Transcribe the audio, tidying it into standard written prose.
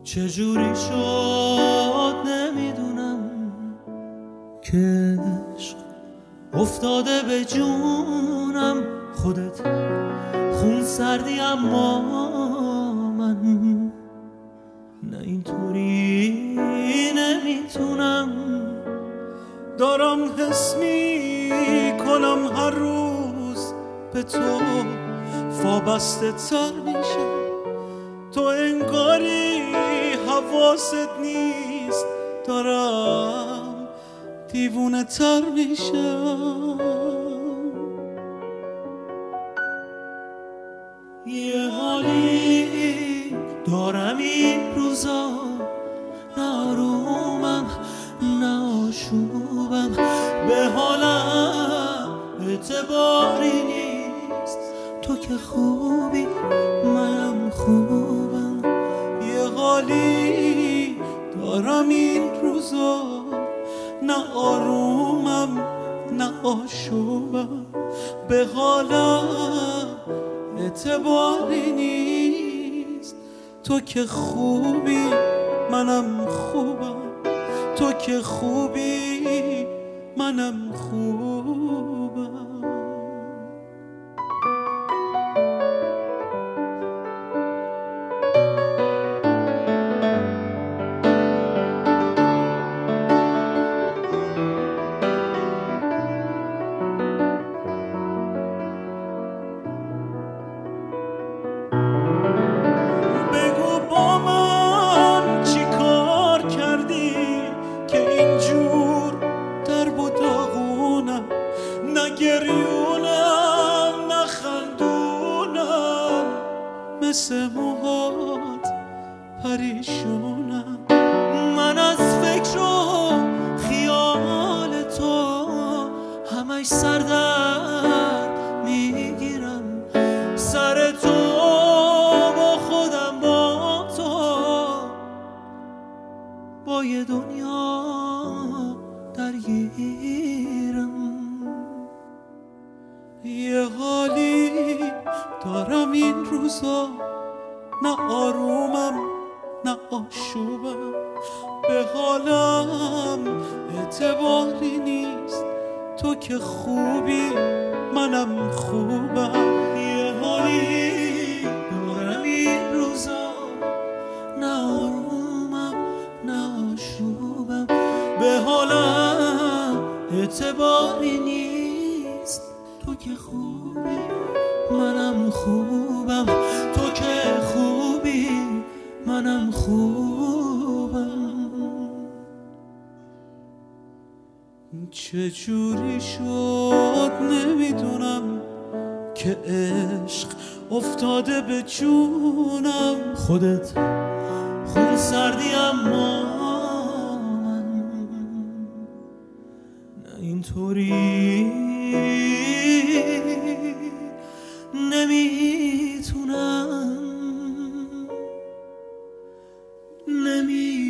چجوری شد نمیدونم که عشق افتاده به جونم. خودت خون سردی اما من نه اینطوری نمیتونم. دارم حس میکنم هر روز به تو وابسته تر میشم. تو انگاری حواست نیست، دارم دیوونه تر میشم. یه حالی دارم این روزا، نه آرومم نه آشوبم، به حالم اعتباری نیست. تو که خوبی منم خوبم. یه حالی دارم این روزا، نه آرومم نه آشوبم، به حالم اعتباری نیست. تو که خوبی منم خوبم، تو که خوبی منم خوبم. گریونم نخندونم، مثل موهات پریشونم. من از فکر و خیال تو همش سردرد میگیرم. سر تو با خودم با تو با یه دنیا درگیرم. یه حالی دارم این روزا، نه آرومم نه آشوبم، به حالم اعتباری نیست. تو که خوبی منم خوبم. یه حالی دارم این روزا، نه آرومم نه آشوبم، به حالم اعتباری نیست. تو که خوبی منم خوبم، تو که خوبی منم خوبم. چجوری شد نمیدونم که عشق افتاده به جونم. خودت خون سردی اما من نه اینطوری نمیتونم.